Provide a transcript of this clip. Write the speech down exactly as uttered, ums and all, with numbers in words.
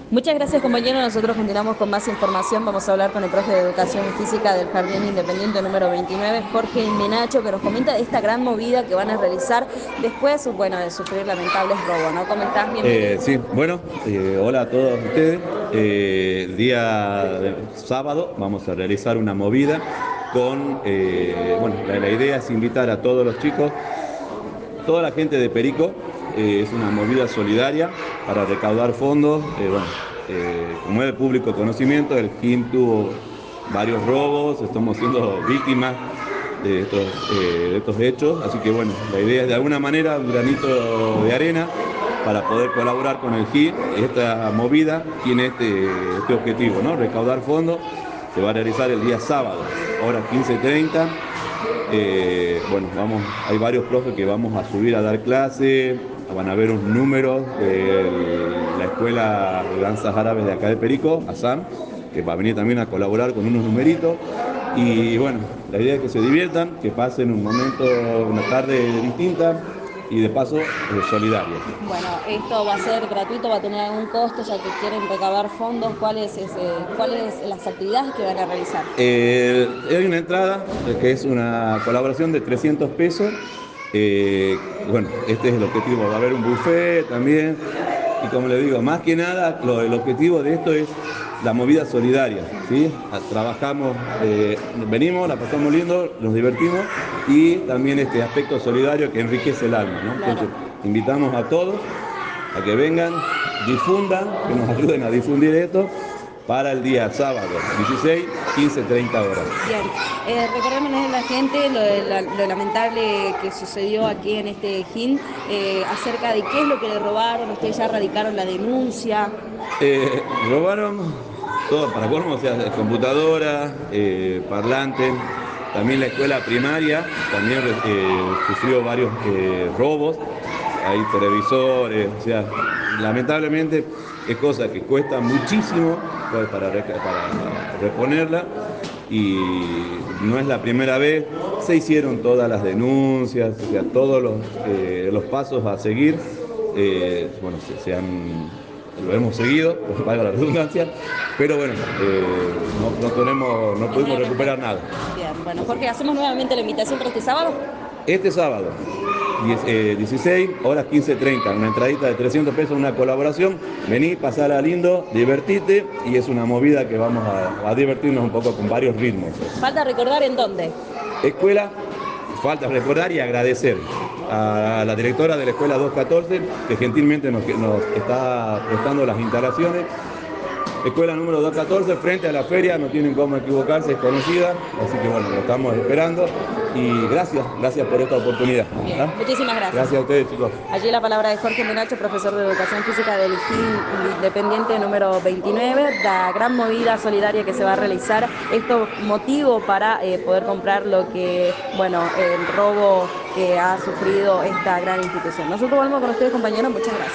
Muchas gracias, compañero. Nosotros continuamos con más información. Vamos a hablar con el profe de Educación Física del Jardín Independiente número veintinueve, Jorge Menacho, que nos comenta de esta gran movida que van a realizar después, bueno, de sufrir lamentables robos, ¿no? ¿Cómo estás? Eh, Bienvenido. sí, bueno, eh, hola a todos ustedes. Eh, el día de sábado vamos a realizar una movida con, eh, bueno, la, la idea es invitar a todos los chicos, toda la gente de Perico. Eh, es una movida solidaria para recaudar fondos. Eh, bueno, eh, como es de público conocimiento, el G I M tuvo varios robos, estamos siendo víctimas de estos, eh, de estos hechos, así que bueno, la idea es de alguna manera un granito de arena para poder colaborar con el G I M. Esta movida tiene este, este objetivo, ¿no? Recaudar fondos. Se va a realizar el día sábado, hora quince treinta. Eh, bueno, vamos, hay varios profes que vamos a subir a dar clase, van a ver unos números de la Escuela de Danzas Árabes de acá de Perico, ASAM, que va a venir también a colaborar con unos numeritos. Y bueno, la idea es que se diviertan, que pasen un momento, una tarde distinta y de paso eh, solidaria. Bueno, esto va a ser gratuito, va a tener algún costo, ya que quieren recaudar fondos. ¿Cuáles es, eh, cuáles las actividades que van a realizar? Eh, hay una entrada eh, que es una colaboración de trescientos pesos. Eh, bueno, este es el objetivo. Va a haber un buffet también. Y como le digo, más que nada, lo, el objetivo de esto es la movida solidaria, ¿sí? Trabajamos, eh, venimos, la pasamos lindo, nos divertimos y también este aspecto solidario que enriquece el alma, ¿no? Claro. Entonces, invitamos a todos a que vengan, difundan, que nos ayuden a difundir esto para el día sábado, dieciséis, quince, treinta horas. Bien, eh, recordémonos a la gente lo, de la- lo lamentable que sucedió aquí en este G I N, eh, acerca de qué es lo que le robaron. Ustedes ya radicaron la denuncia. Eh, robaron todo, para colmo, o sea, computadoras, eh, parlantes, también la escuela primaria, también eh, sufrió varios eh, robos, hay televisores, o sea, lamentablemente es cosa que cuesta muchísimo pues, para, para reponerla y no es la primera vez, se hicieron todas las denuncias, o sea, todos los, eh, los pasos a seguir, eh, bueno, se, se han lo hemos seguido, valga la redundancia, pero bueno, eh, no, no, tenemos, no pudimos recuperar nada. Bien, bueno, Jorge, hacemos nuevamente la invitación para este sábado. Este sábado, dieciséis, horas quince treinta, una entradita de trescientos pesos, una colaboración, vení, pasala lindo, divertite y es una movida que vamos a, a divertirnos un poco con varios ritmos. Falta recordar en dónde. Escuela, falta recordar y agradecer a la directora de la Escuela doscientos catorce, que gentilmente nos, nos está prestando las instalaciones. Escuela número doscientos catorce, frente a la feria, no tienen cómo equivocarse, es conocida, así que bueno, lo estamos esperando y gracias, gracias por esta oportunidad. Bien, ¿Ah? muchísimas gracias. Gracias a ustedes, chicos. Allí la palabra de Jorge Menacho, profesor de Educación Física del G I N Independiente número veintinueve, la gran movida solidaria que se va a realizar. Esto motivo para eh, poder comprar lo que, bueno, el robo que ha sufrido esta gran institución. Nosotros volvemos con ustedes, compañeros. Muchas gracias.